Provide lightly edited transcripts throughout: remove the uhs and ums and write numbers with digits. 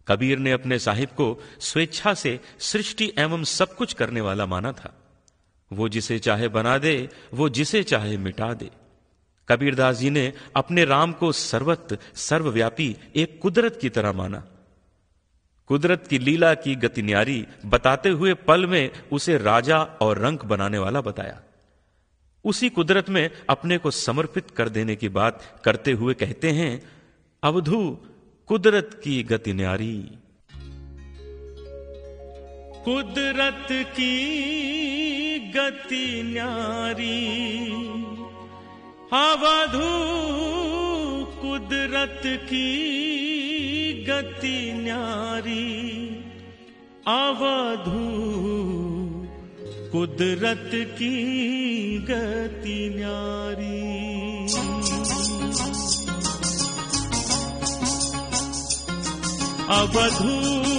कबीर ने अपने साहिब को स्वेच्छा से सृष्टि एवं सब कुछ करने वाला माना था। वो जिसे चाहे बना दे, वो जिसे चाहे मिटा दे। कबीरदास जी ने अपने राम को सर्वत्र सर्वव्यापी एक कुदरत की तरह माना। कुदरत की लीला की गति न्यारी बताते हुए पल में उसे राजा और रंक बनाने वाला बताया। उसी कुदरत में अपने को समर्पित कर देने की बात करते हुए कहते हैं, अवधू कुदरत की गति न्यारी। कुदरत की गति न्यारी, अवधू कुदरत की गति न्यारी, अवधू कुदरत की गति न्यारी। अवधू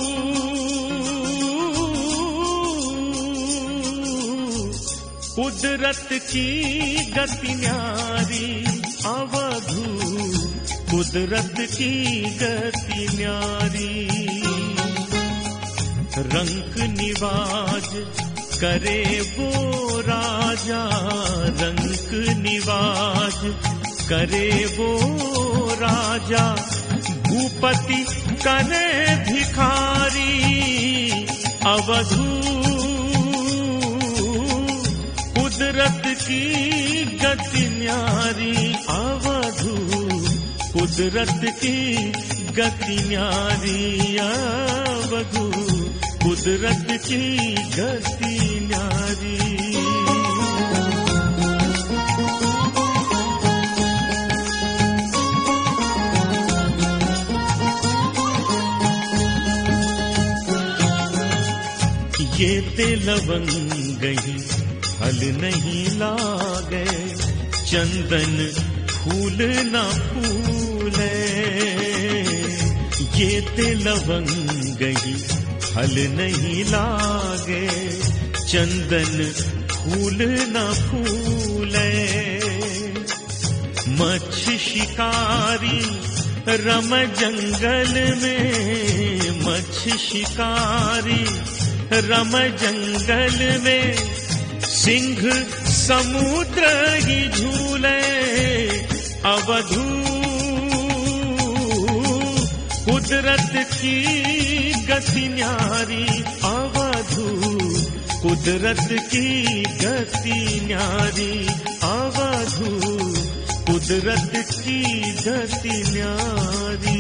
कुदरत की गति न्यारी, अवधू कुदरत की गति न्यारी। रंक निवाज करे वो राजा, रंक निवाज करे वो राजा, भूपति करे भिखारी। अवधू कुदरत की गति न्यारी, अवधू कुदरत की गति न्यारी, अवधू कुदरत की गति न्यारी। ये ते लवंग ही फल नहीं लागे, चंदन फूल न फूले। ये ते लवंग ही फल नहीं लागे, चंदन फूल न फूले। मच्छ शिकारी रम जंगल में, मच्छ शिकारी रम जंगल में, सिंह समुद्र ही झूले। अवधू कुदरत की गति न्यारी, अवधू कुदरत की गति न्यारी, अवधू कुदरत की गति न्यारी।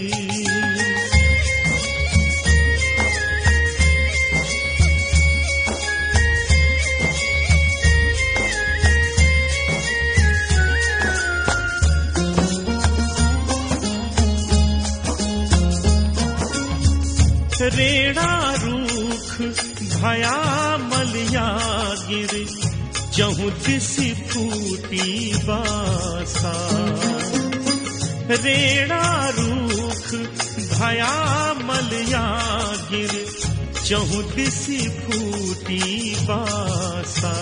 रेड़ा रूख भया मलिया गिर, जहु दिसी फूटी बासा। रेड़ा रूख भया मलिया गिर, जहु दिसी फूटी बासा।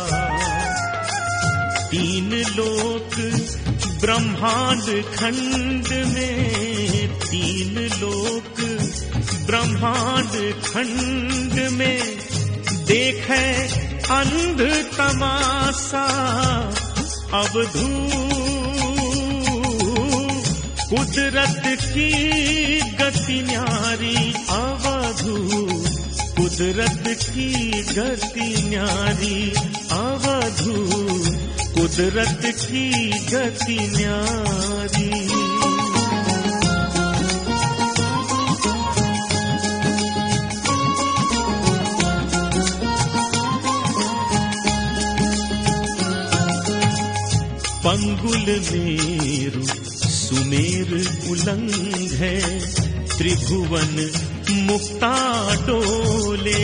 तीन लोक ब्रह्मांड खंड में, तीन लोक ब्रह्मांड खंड में, देखे अंध तमाशा। अवधू कुदरत की गति न्यारी, अवधू कुदरत की गति न्यारी, अवधू कुदरत की गति न्यारी। पंगुल मेरु सुमेर उलंग है, त्रिभुवन मुक्ता डोले।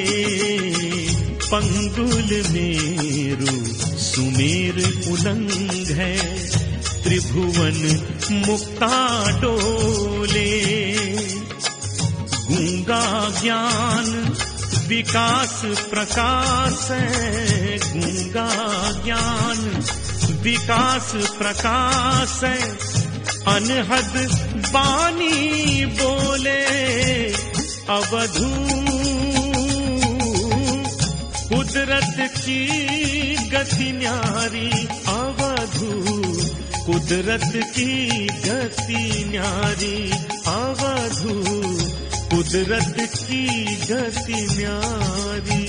पंगुल मेरु सुमेर उलंग है, त्रिभुवन मुक्ता डोले। गूंगा ज्ञान विकास प्रकाश है, गूंगा ज्ञान विकास प्रकाश है, अनहद बानी बोले अवधू, कुदरत की गति न्यारी अवधू, कुदरत की गति न्यारी अवधू, कुदरत की गति न्यारी।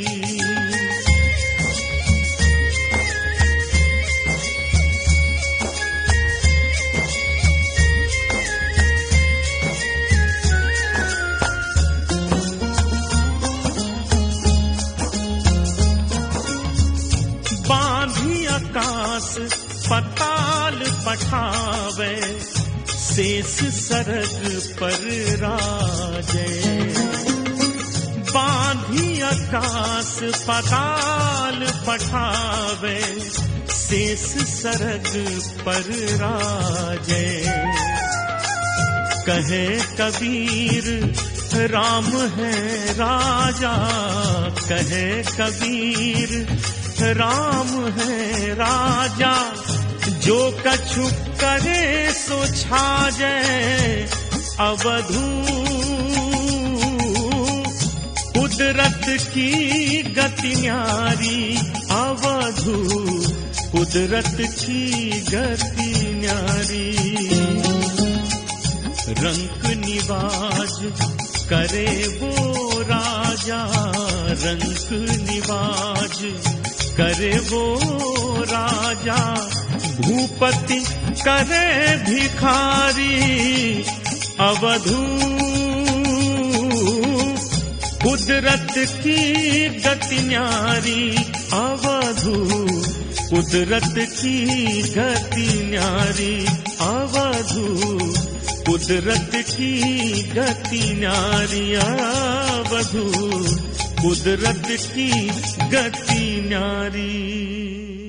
बांधी आकाश पताल पठावे, शेष सरग पर राजे। बांधी आकाश पताल पठावे, शेष सरग पर राजे। कहे कबीर राम है राजा, कहे कबीर राम है राजा, जो कछु करे सो छाजे अवधू, कुदरत की गति न्यारी अवधू, कुदरत की गति न्यारी। रंक निवाज करे वो राजा, रंक निवाज करे वो राजा, भूपति करे भिखारी अवधू, कुदरत की गति न्यारी अवधू, कुदरत की गति न्यारी अवधू, कुदरत की गति न्यारी अवधू, कुदरत की गति न्यारी।